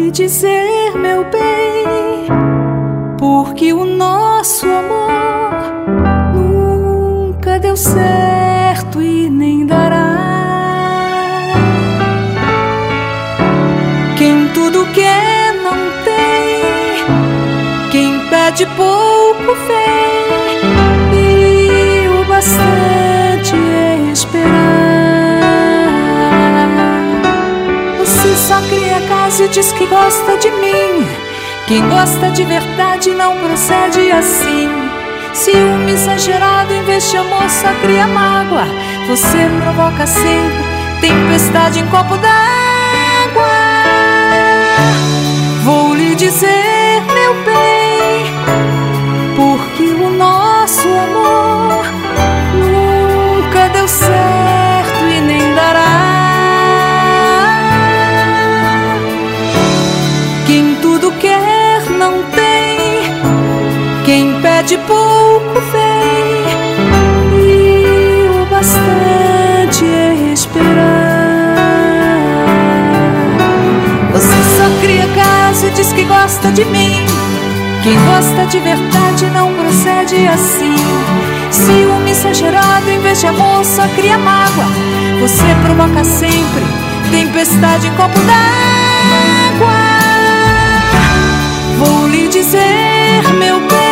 lhe dizer, meu bem, porque o nosso amor nunca deu certo e nem dará. Quem tudo quer não tem, quem pede pouco vem, e o bastante é esperar. Você só cria caso e diz que gosta de mim. Quem gosta de verdade não procede assim. Ciúme exagerado em vez de amor só cria mágoa. Você provoca sempre tempestade em copo d'água. Vou lhe dizer, meu bem, porque o nosso amor nunca deu certo e nem dará. Quem tudo quer não tem, quem pede pouco vem, e o bastante é esperar. Você só cria caso e diz que gosta de mim. Quem gosta de verdade não procede assim. Ciúme exagerado em vez de amor só cria mágoa. Você provoca sempre tempestade em copo d'água. Vou lhe dizer, meu bem,